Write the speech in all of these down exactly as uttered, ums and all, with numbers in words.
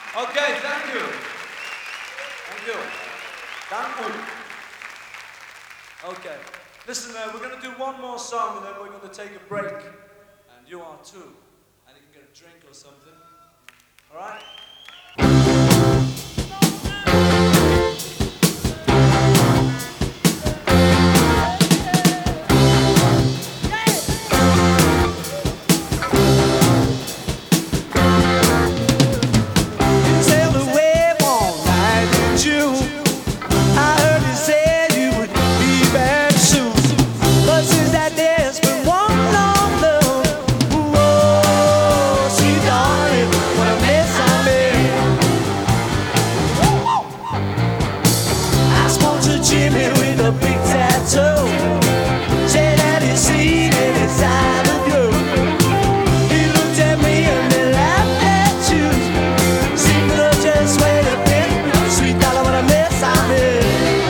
Okay, thank you. Thank you. Thank you. Okay. Listen, uh, we're going to do one more song and then we're going to take a break. And you are too. And you can get a drink or something. All right? Jimmy with a big tattoo said that he's seen it inside of you. He looked at me and then laughed at you. Seemed to just wait a bit. Sweet dollar, what a mess I'm in.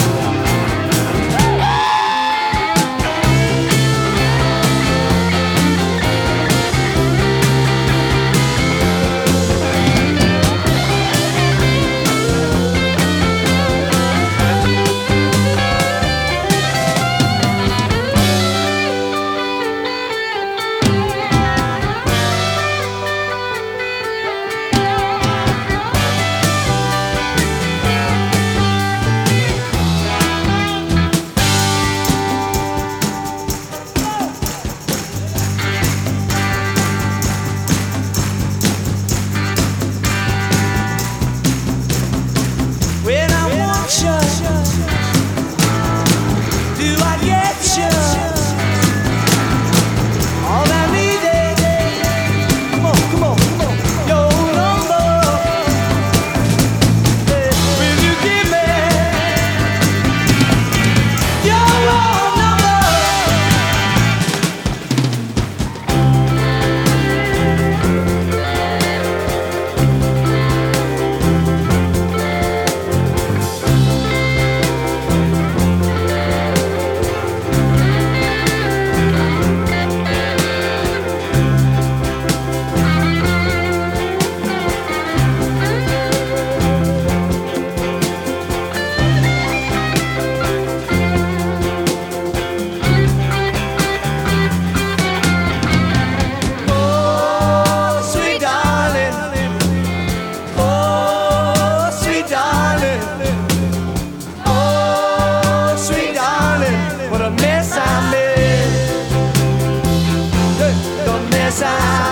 What a mess I'm in. The mess I'm